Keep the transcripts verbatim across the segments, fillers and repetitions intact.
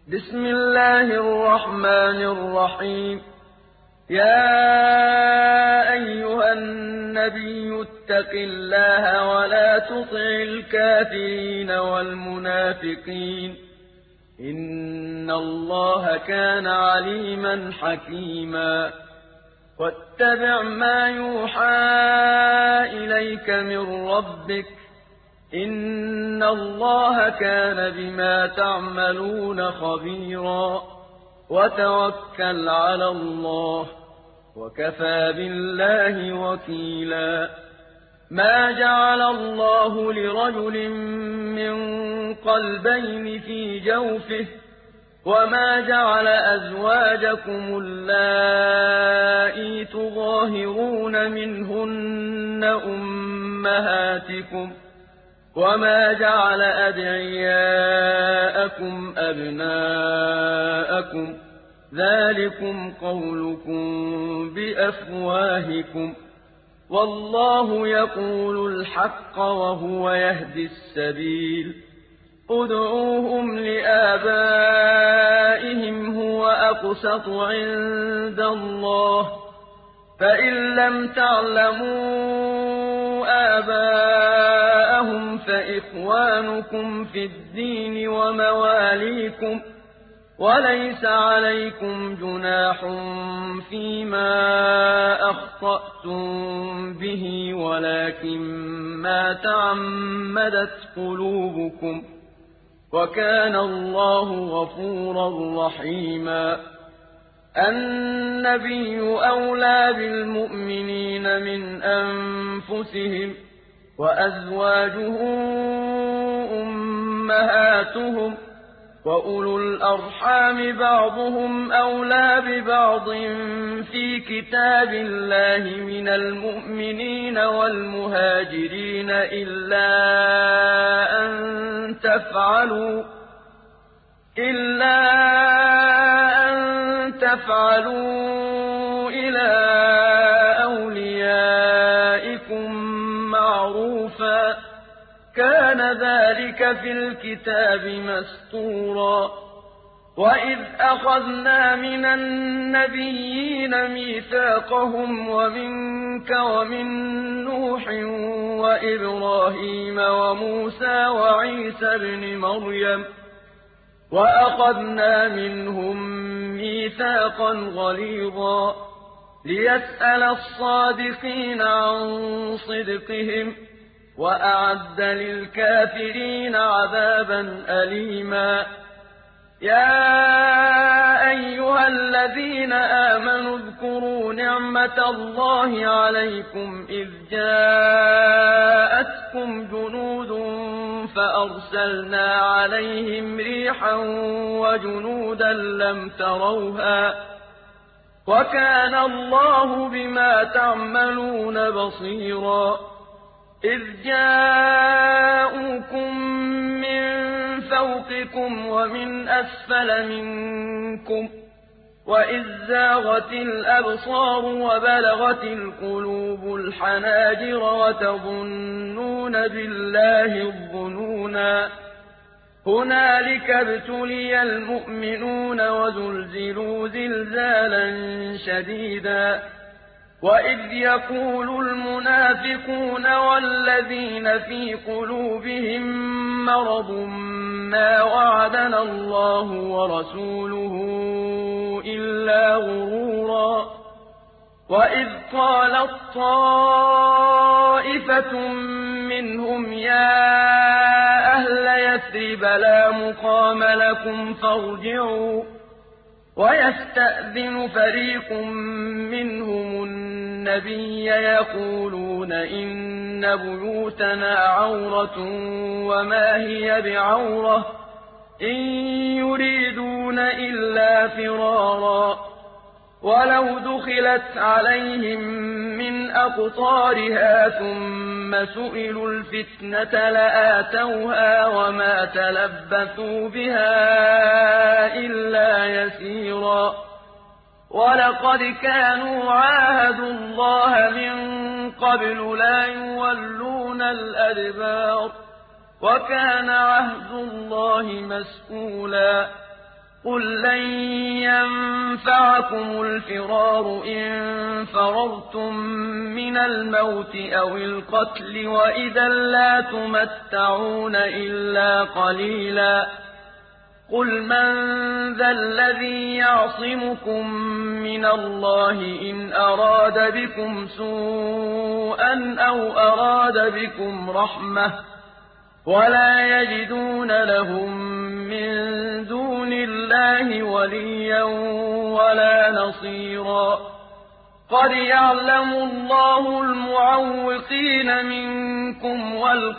بسم الله الرحمن الرحيم يا أيها النبي اتق الله ولا تطع الكافرين والمنافقين إن الله كان عليما حكيما واتبع ما يوحى إليك من ربك إن الله كان بما تعملون خبيرا وتوكل على الله وكفى بالله وكيلا ما جعل الله لرجل من قلبين في جوفه وما جعل أزواجكم اللائي تظاهرون منهن أمهاتكم وما جعل أدعياءكم أبناءكم ذلكم قولكم بأفواهكم والله يقول الحق وهو يهدي السبيل ادعوهم لآبائهم هو أقسط عند الله فإن لم تعلموا آباءهم فإخوانكم في الدين ومواليكم وليس عليكم جناح فيما أخطأتم به ولكن ما تعمدت قلوبكم وكان الله غفورا رحيما النبي أولى بالمؤمنين من أنفسهم وأزواجه أمهاتهم وأولو الأرحام بعضهم أولى ببعض في كتاب الله من المؤمنين والمهاجرين إلا أن تفعلوا إلا أن تفعلوا إلى أوليائكم معروفا كان ذلك في الكتاب مسطورا وإذ أخذنا من النبيين ميثاقهم ومنك ومن نوح وإبراهيم وموسى وعيسى ابن مريم وأخذنا منهم ميثاقا غليظا ليسأل الصادقين عن صدقهم وأعد للكافرين عذابا أليما يا أيها الذين آمنوا اذكروا نعمة الله عليكم إذ جاءتكم جنود فأرسلنا عليهم ريحا وجنودا لم تروها وكان الله بما تعملون بصيرا إذ جاءوكم من فوقكم ومن أسفل منكم وإذ زاغت الأبصار وبلغت القلوب الحناجر وتظنون بالله الظنونا هنالك ابتلي المؤمنون وزلزلوا زلزالا شديدا وإذ يقول المنافقون والذين في قلوبهم مرض ما وعدنا الله ورسوله إلا غرورا وإذ قالت طائفة منهم يا أهل يثرب لا مقام لكم فارجعوا ويستأذن فريق منهم النبي يقولون إن بيوتنا عورة وما هي بعورة إن يريدون إلا فرارا ولو دخلت عليهم من أقطارها ثم سئلوا الفتنة لآتوها وما تلبثوا بها إلا يسيرا ولقد كانوا عاهدوا الله من قبل لا يولون الأدبار وكان عهد الله مسئولا قل لن ينفعكم الفرار إن فررتم من الموت أو القتل وإذا لا تمتعون إلا قليلا قل من ذا الذي يعصمكم من الله إن أراد بكم سوءا أو أراد بكم رحمة ولا يجدون لهم من دون الله وليا ولا نصيرا قد يعلم الله المعوقين منكم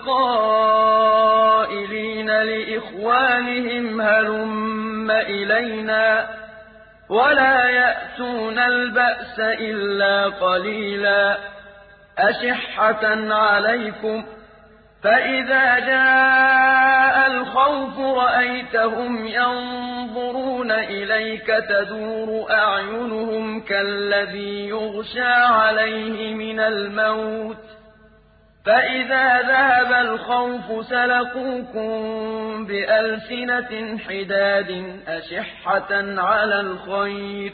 والقائلين لإخوانهم هلم إلينا ولا يأتون البأس إلا قليلا أشحة عليكم فإذا جاء الخوف رأيتهم ينظرون إليك تدور أعينهم كالذي يغشى عليه من الموت فإذا ذهب الخوف سلقوكم بألسنة حداد أشحة على الخير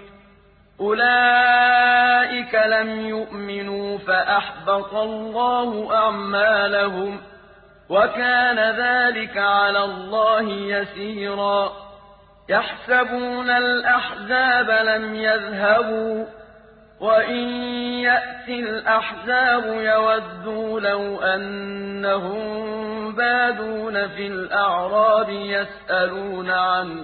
أولئك لم يؤمنوا فأحبط الله أعمالهم وكان ذلك على الله يسيرا يحسبون الأحزاب لم يذهبوا وإن يأتي الأحزاب يودوا لو أنهم بادون في الأعراب يسألون عن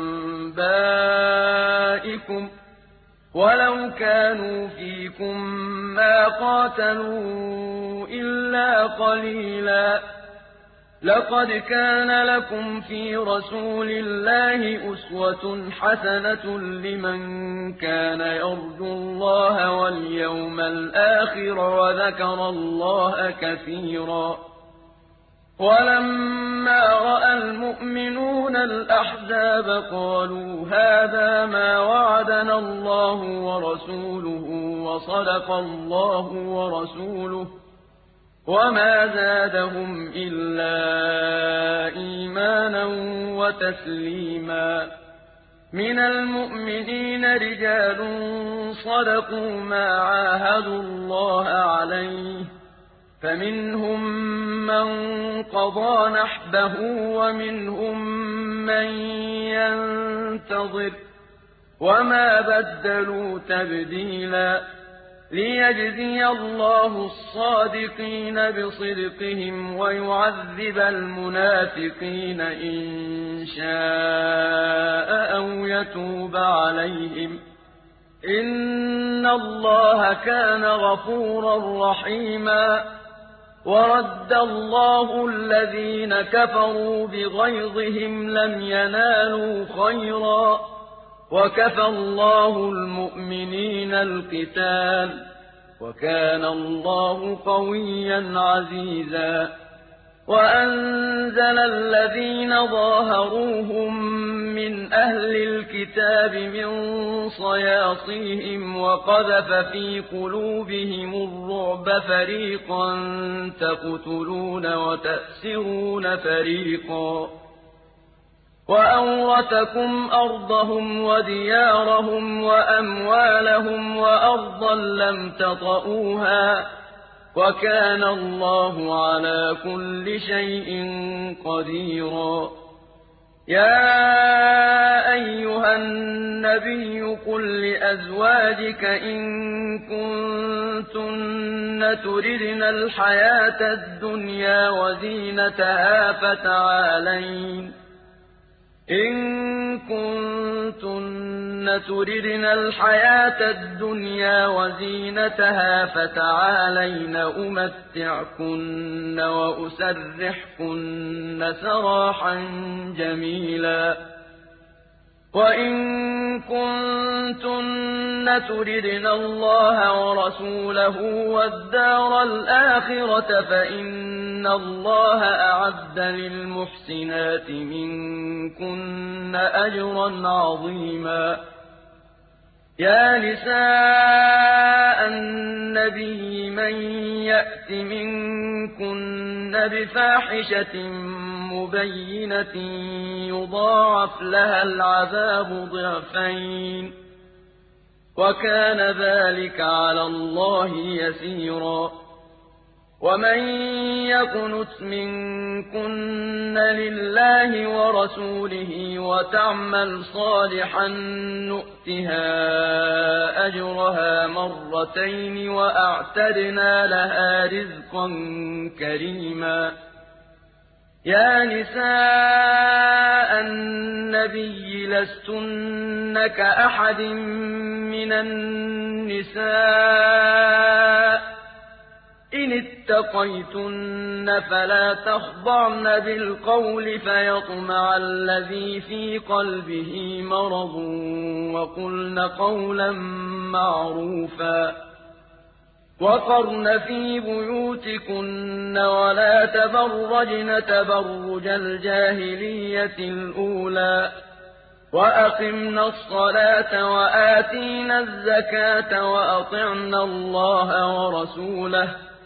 أنبائكم ولو كانوا فيكم ما قاتلوا إلا قليلا لقد كان لكم في رسول الله أسوة حسنة لمن كان يرجو الله واليوم الآخر وذكر الله كثيرا ولما رأى المؤمنون الأحزاب قالوا هذا ما وعدنا الله ورسوله وصدق الله ورسوله وما زادهم إلا إيمانا وتسليما من المؤمنين رجال صدقوا ما عاهدوا الله عليه فمنهم من قضى نحبه ومنهم من ينتظر وما بدلوا تبديلا ليجزي الله الصادقين بصدقهم ويعذب المنافقين إن شاء أو يتوب عليهم إن الله كان غفورا رحيما ورد الله الذين كفروا بغيظهم لم ينالوا خيرا وكفى الله المؤمنين القتال وكان الله قويا عزيزا وأنزل الذين ظاهروهم من أهل الكتاب من صياصيهم وقذف في قلوبهم الرعب فريقا تقتلون وتأسرون فريقا وأورثكم أرضهم وديارهم وأموالهم وأرضا لم تطئوها وكان الله على كل شيء قديرا يا أيها النبي قل لأزواجك إن كنتن تردن الحياة الدنيا وزينتها فتعالين إن كنتن تردن الحياة الدنيا وزينتها فتعالين أمتعكن وأسرحكن سراحا جميلا وإن كنتن تردن الله ورسوله والدار الآخرة فإن الله أعد للمحسنات منكن أجرا عظيما يا نساء النبي من يأت منكن بفاحشة مبينة يضاعف لها العذاب ضعفين وكان ذلك على الله يسيرا ومن يقنت منكن لله ورسوله وتعمل صالحا نؤتها أجرها مرتين وأعتدنا لها رزقا كريما يا نساء النبي لستن كأحد من النساء إن اتقيتن فلا تخضعن بالقول فيطمع الذي في قلبه مرض وقلن قولا معروفا وقرن في بيوتكن ولا تبرجن تبرج الجاهلية الأولى وأقمنا الصلاة وآتينا الزكاة وأطعنا الله ورسوله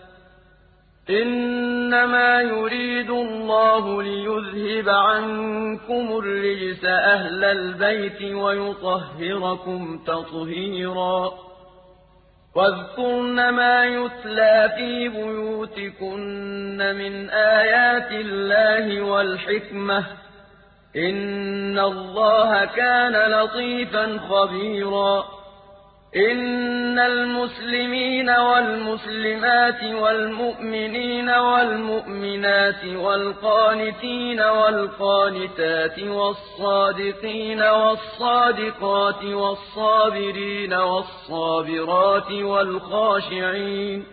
إنما يريد الله ليذهب عنكم الرجس أهل البيت ويطهركم تطهيرا واذكرن ما يتلى في بيوتكن من آيات الله والحكمة إن الله كان لطيفا خبيرا إن المسلمين والمسلمات والمؤمنين والمؤمنات والقانتين والقانتات والصادقين والصادقات والصابرين والصابرات والخاشعين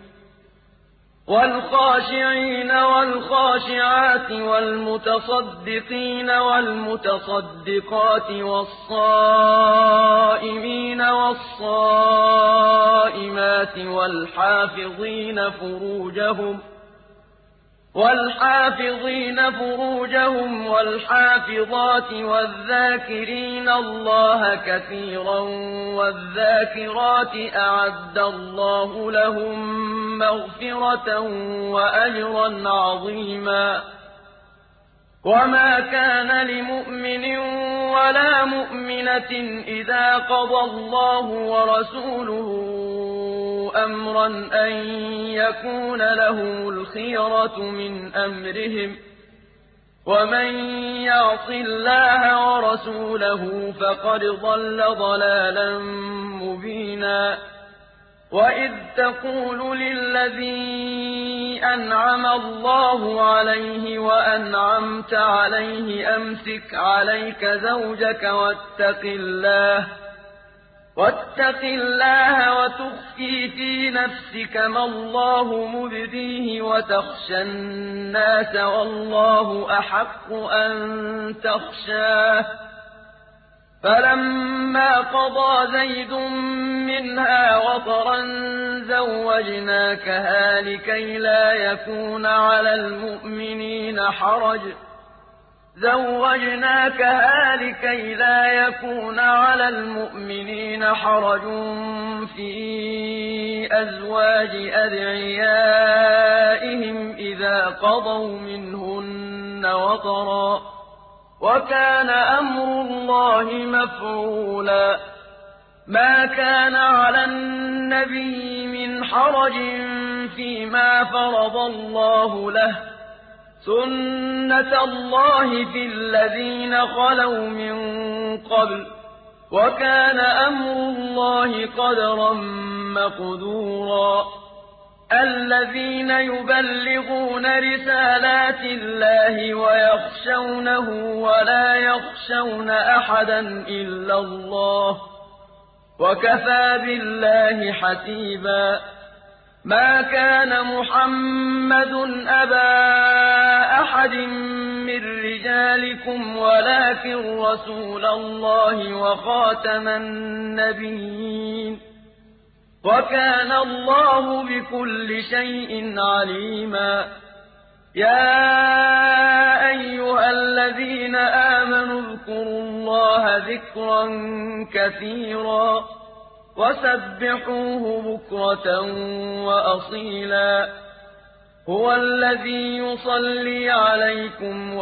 والخاشعين والخاشعات والمتصدقين والمتصدقات والصائمين والصائمات والحافظين فروجهم والحافظين فروجهم والحافظات والذاكرين الله كثيرا والذاكرات أعد الله لهم مغفرة وأجرا عظيما وما كان لمؤمن ولا مؤمنة إذا قضى الله ورسوله أمرا أن يكون لهم الخيرة من أمرهم ومن يعص الله ورسوله فقد ضل ضلالا مبينا وإذ تقول للذي أنعم الله عليه وأنعمت عليه أمسك عليك زوجك واتق الله واتق الله وتخفي في نفسك ما الله مبديه وتخشى الناس والله أحق أن تخشاه فلما قضى زيد منها وطرا زوجناكها لكي لا يكون على المؤمنين حرج زوجناكها لكي لا يكون على المؤمنين حرج في أزواج أدعيائهم إذا قضوا منهن وطرا وكان أمر الله مفعولا ما كان على النبي من حرج فيما فرض الله له سنة الله في الذين خلوا من قبل وكان أمر الله قدرا مقدورا الذين يبلغون رسالات الله ويخشونه ولا يخشون أحدا إلا الله وكفى بالله حسيبا ما كان محمد أبا أحد من رجالكم ولكن رسول الله وخاتم النبيين وكان الله بكل شيء عليما يا أيها الذين آمنوا اذكروا الله ذكرا كثيرا وسبحوه بكرة وأصيلا هو الذي يصلي عليكم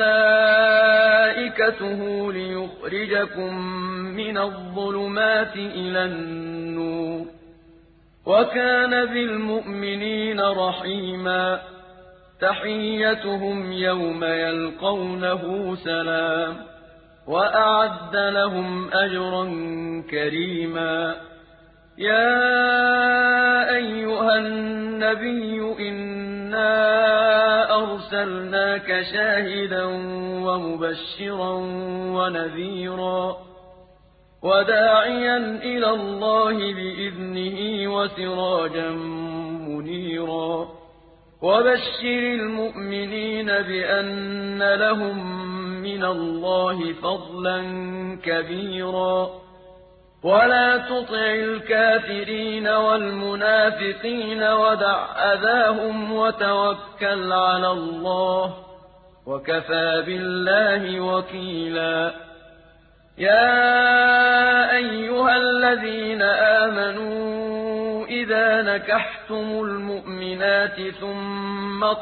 وملائكته ليخرجكم من الظلمات إلى النور وكان بالمؤمنين رحيما تحيتهم يوم يلقونه سلام وأعد لهم أجرا كريما يا أيها النبي إنا أرسلناك شاهدا ومبشرا ونذيرا وداعيا إلى الله بإذنه وسراجا منيرا وبشر المؤمنين بأن لهم من الله فضلا كبيرا ولا تطع الكافرين والمنافقين ودع أذاهم وتوكل على الله وكفى بالله وكيلا يا أيها الذين آمنوا إذا نكحتم المؤمنات ثم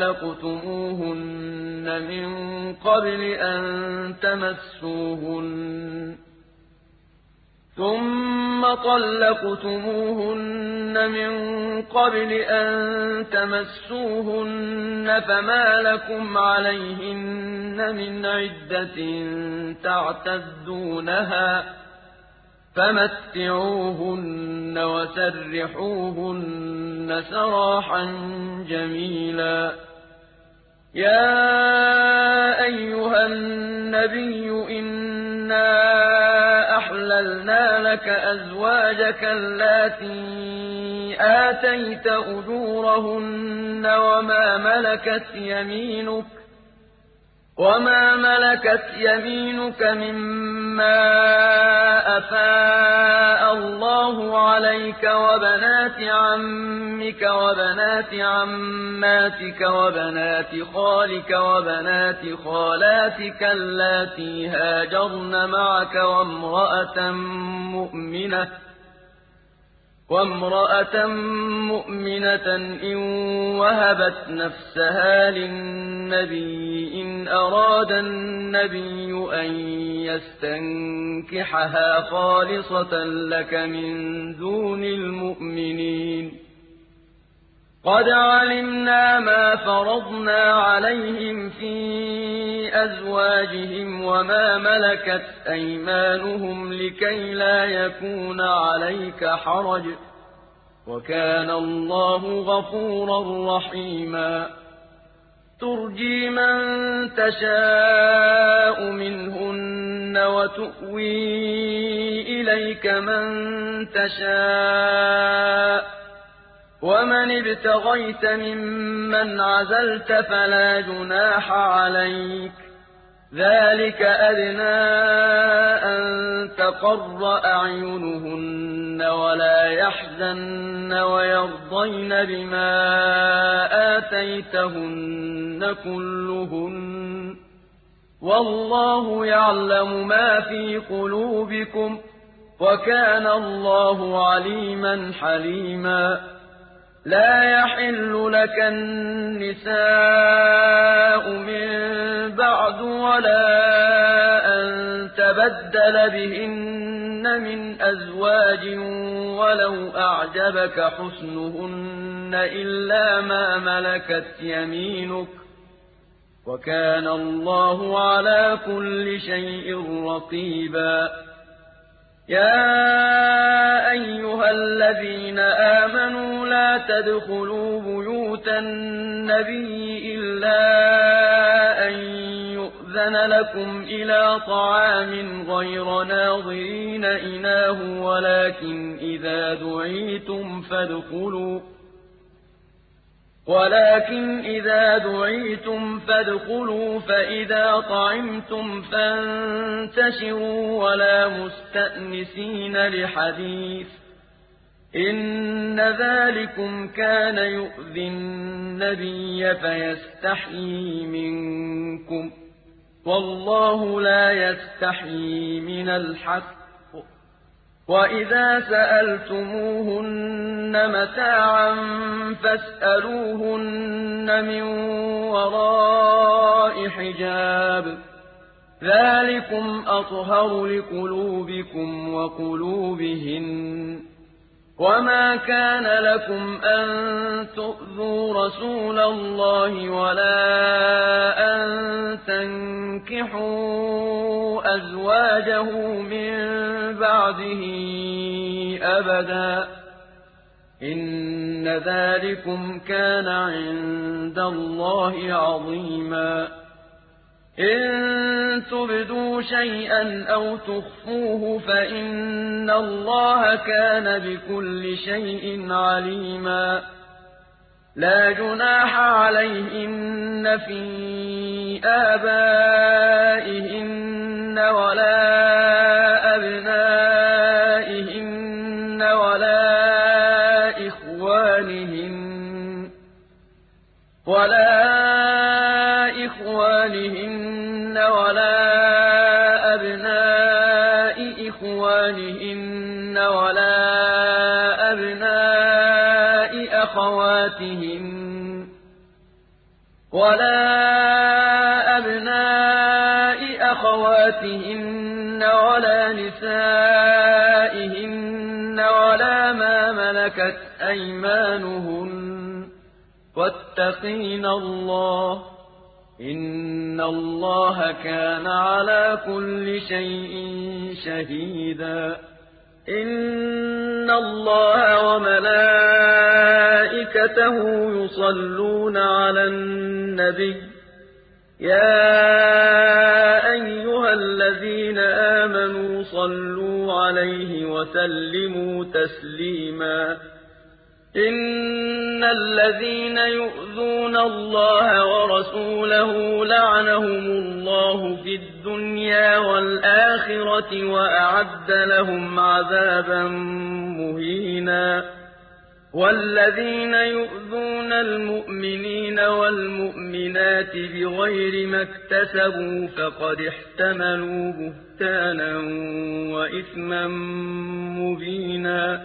طلقتموهن من قبل أن تمسوهن ثم طلقتموهن من قبل أن تمسوهن فما لكم عليهن من عدة تعتدونها فمتعوهن وسرحوهن سراحا جميلا يا أيها النبي إنا أحللنا لك أزواجك اللاتي آتيت أجورهن وما ملكت يمينك وما ملكت يمينك مما أفاء الله عليك وبنات عمك وبنات عماتك وبنات خالك وبنات خالاتك اللاتي هاجرن معك وامرأة مؤمنة وامرأة مؤمنة إن وهبت نفسها للنبي إن أراد النبي أن يستنكحها خالصة لك من دون المؤمنين قد علمنا ما فرضنا عليهم في أزواجهم وما ملكت أيمانهم لكي لا يكون عليك حرج وكان الله غفورا رحيما ترجي من تشاء منهن وتؤوي إليك من تشاء ومن ابتغيت ممن عزلت فلا جناح عليك ذلك أدنى أن تقر أعينهن ولا يحزن ويرضين بما آتيتهن كلهن والله يعلم ما في قلوبكم وكان الله عليما حليما لا يحل لك النساء من بعد ولا أن تبدل بهن من أزواج ولو أعجبك حسنهن إلا ما ملكت يمينك وكان الله على كل شيء رقيبا يا أيها الذين آمنوا لا تدخلوا بيوت النبي إلا أن يؤذن لكم إلى طعام غير ناظرين إناه ولكن إذا دعيتم فادخلوا ولكن إذا دعيتم فادخلوا فإذا طعمتم فانتشروا ولا مستأنسين لحديث إن ذلكم كان يؤذي النبي فيستحيي منكم والله لا يستحيي من الحق وَإِذَا سَأَلْتُمُوهُنَّ مَتَاعًا فَاسْأَلُوهُنَّ مِن وَرَاءِ حِجَابٍ ۚ ذَٰلِكُمْ أَطْهَرُ لِقُلُوبِكُمْ وَقُلُوبِهِنَّ ۚ وَمَا كَانَ لَكُمْ أَن تُؤْذُوا رَسُولَ اللَّهِ وَلَا أَن تَنكِحُوا أَزْوَاجَهُ مِن بَعْدِهِ أَبَدًا ۚ إِنَّ ذَٰلِكُمْ كَانَ عِندَ اللَّهِ عَظِيمًا إِن تُبْدُوا شَيْئًا أَوْ تُخْفُوهُ فَإِنَّ اللَّهَ كَانَ بِكُلِّ شَيْءٍ عَلِيمًا لَا جُنَاحَ عَلَيْهِنَّ فِي آبَائِهِنَّ وَلَا أَبْنَائِهِنَّ وَلَا إِخْوَانِهِنَّ وَلَا إخوانهن ولا أبناء إخوانهن ولا أبناء أخواتهن ولا أبناء أخواتهن ولا نسائهن ولا ما ملكت أيمانهن واتقين الله إِنَّ اللَّهَ كَانَ عَلَىٰ كُلِّ شَيْءٍ شَهِيدًا إِنَّ اللَّهَ وَمَلَائِكَتَهُ يُصَلُّونَ عَلَى النَّبِيِّ يَا أَيُّهَا الَّذِينَ آمَنُوا صَلُّوا عَلَيْهِ وَسَلِّمُوا تَسْلِيمًا إِنَّ الَّذِينَ يُؤْذُونَ اللَّهَ وَرَسُولَهُ لَعَنَهُمُ اللَّهُ فِي الدُّنْيَا وَالْآخِرَةِ وَأَعَدَّ لَهُمْ عَذَابًا مُّهِينًا وَالَّذِينَ يُؤْذُونَ الْمُؤْمِنِينَ وَالْمُؤْمِنَاتِ بِغَيْرِ ما اكْتَسَبُوا فَقَدِ احْتَمَلُوا بُهْتَانًا وَإِثْمًا مُّبِينًا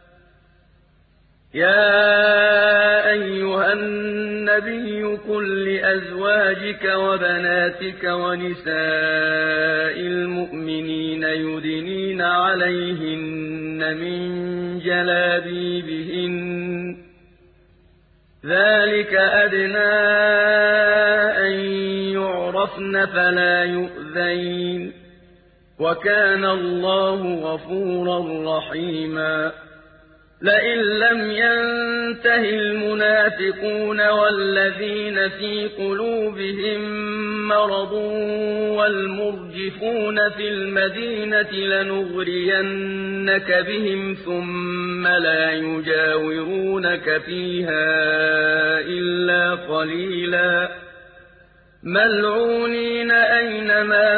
يَا أَيُّهَا النَّبِيُّ قُل لِّأَزْوَاجِكَ وَبَنَاتِكَ وَنِسَاءِ الْمُؤْمِنِينَ يُدْنِينَ عَلَيْهِنَّ مِن جَلَابِيبِهِنَّ ۚ ذَٰلِكَ أَدْنَىٰ أَن يُعْرَفْنَ فَلَا يُؤْذَيْنَ ۗ وَكَانَ اللَّهُ غَفُورًا رَّحِيمًا لئن لم ينته المنافقون والذين في قلوبهم مرض والمرجفون في المدينة لنغرينك بهم ثم لا يجاورونك فيها إلا قليلا ملعونين أينما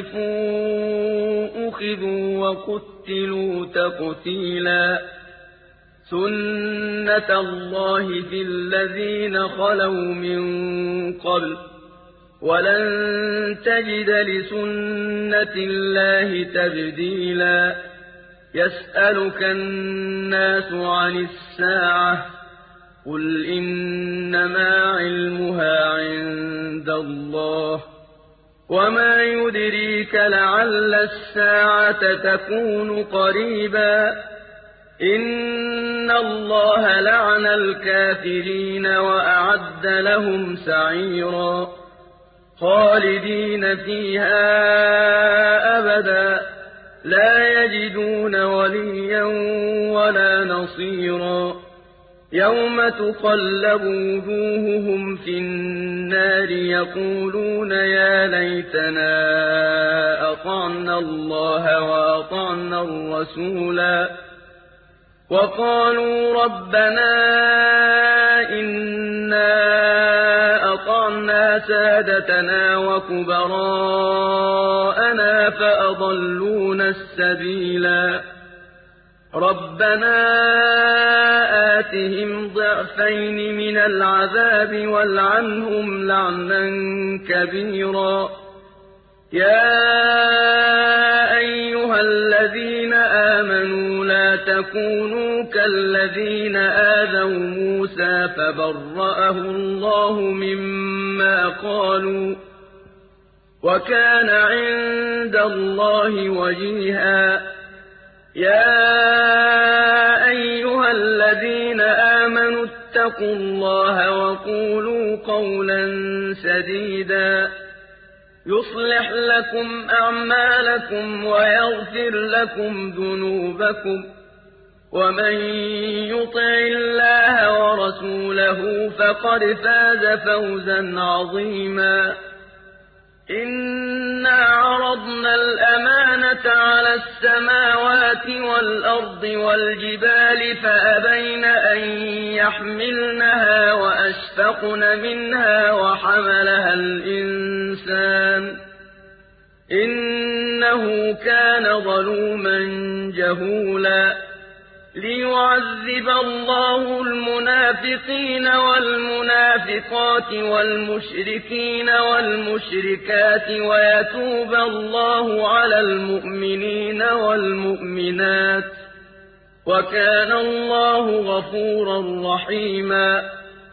ثقفوا أخذوا وقتلوا تقتيلا سُنَّةَ اللَّهِ فِي الَّذِينَ خَلَوْا مِن قَبْلُ ۖ وَلَن تَجِدَ لِسُنَّةِ اللَّهِ تَبْدِيلًا يَسْأَلُكَ النَّاسُ عَنِ السَّاعَةِ ۖ قُلْ إِنَّمَا عِلْمُهَا عِندَ اللَّهِ ۚ وَمَا يُدْرِيكَ لَعَلَّ السَّاعَةَ تَكُونُ قَرِيبًا إِنَّ اللَّهَ لَعَنَ الْكَافِرِينَ وَأَعَدَّ لَهُمْ سَعِيرًا خَالِدِينَ فِيهَا أَبَدًا لَّا يَجِدُونَ وَلِيًّا وَلَا نَصِيرًا يَوْمَ تُقَلَّبُ وُجُوهُهُمْ فِي النَّارِ يَقُولُونَ يَا لَيْتَنَا أَطَعْنَا اللَّهَ وَأَطَعْنَا الرَّسُولَا وَقَالُوا رَبَّنَا إِنَّا أَطَعْنَا سَادَتَنَا وَكُبَرَاءَنَا فَأَضَلُّونَا السَّبِيلَا رَبَّنَا آتِهِمْ ضِعْفَيْنِ مِنَ الْعَذَابِ وَالْعَنْهُمْ لَعْنًا كَبِيرًا يَا أَيُّهَا أَيُّهَا الَّذِينَ آمَنُوا لَا تَكُونُوا كَالَّذِينَ آذَوْا مُوسَىٰ فَبَرَّأَهُ اللَّهُ مِمَّا قَالُوا ۚ وَكَانَ عِندَ اللَّهِ وَجِيهًا. يَا أَيُّهَا الَّذِينَ آمَنُوا اتَّقُوا اللَّهَ وَقُولُوا قَوْلًا سَدِيدًا يُصْلِحْ لَكُمْ أَعْمَالَكُمْ وَيَغْفِرْ لَكُمْ ذُنُوبَكُمْ ۗ وَمَن يُطِعِ اللَّهَ وَرَسُولَهُ فَقَدْ فَازَ فَوْزًا عَظِيمًا. إِنَّا عَرَضْنَا الْأَمَانَةَ عَلَى السَّمَاوَاتِ وَالْأَرْضِ وَالْجِبَالِ فَأَبَيْنَ أَن يَحْمِلْنَهَا وَأَشْفَقْنَ مِنْهَا وَحَمَلَهَا الْإِنسَانُ ۖ إِنَّهُ كَانَ ظَلُومًا جَهُولًا. لِّيُعَذِّبَ اللَّهُ الْمُنَافِقِينَ وَالْمُنَافِقَاتِ وَالْمُشْرِكِينَ وَالْمُشْرِكَاتِ وَيَتُوبَ اللَّهُ عَلَى الْمُؤْمِنِينَ وَالْمُؤْمِنَاتِ ۗ وَكَانَ اللَّهُ غَفُورًا رَّحِيمًا.